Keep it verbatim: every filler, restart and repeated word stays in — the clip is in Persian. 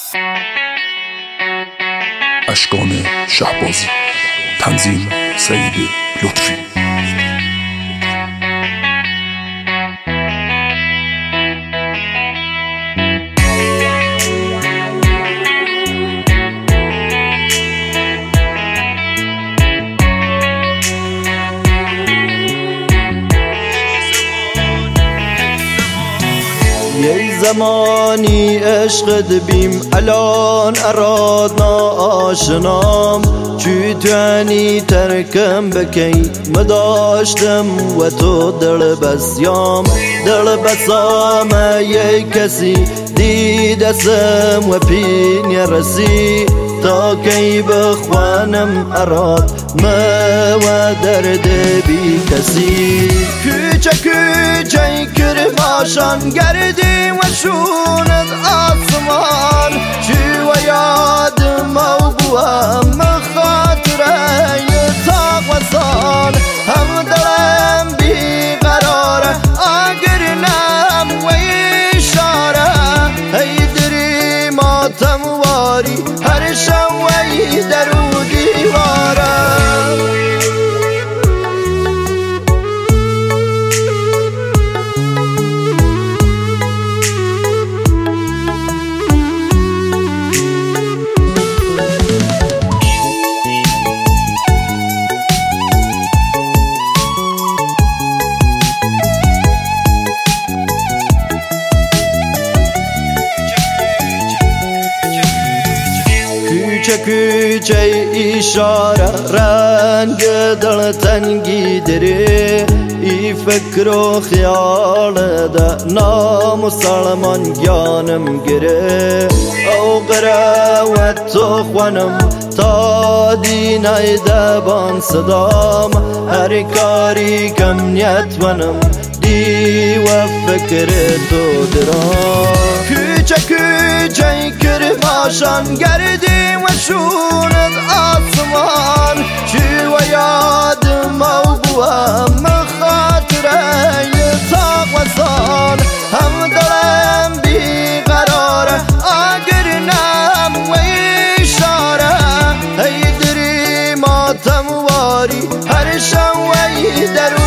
اشکان شهبازی، تنظیم سعید لطفی. یه زمانی عشقت بیم الان ارادنا آشنام چی توانی ترکم بکی مداشتم و تو دل بسیام دل بسام یه کسی دیدسم و پین رسی تا کی بخوانم اراد ما و درد بی کسی کوچه کوچه کرماشان گردی و شونت آسمان چی و یادم و بوام خاطره تاق و سان هم دلم بی قراره آگرنم و اشاره ای دری ماتم واری هر شوی درو دیواره کوچه کوچه اشاره رنگ دل تنگی داره ای فکر و خیال ده نام سلمان گیانم گره او قره و تو خوانم تا دینای دبان صدام هر کاری کم نیت ونم دی و فکر تو درام کوچه کوچه کرماشان گردی و شونت آسمان چی و یادم و بوام خاطره تاق و سان هم دلم بی قراره آگرنم و اشاره ای دری ماتم واری هر شوی درو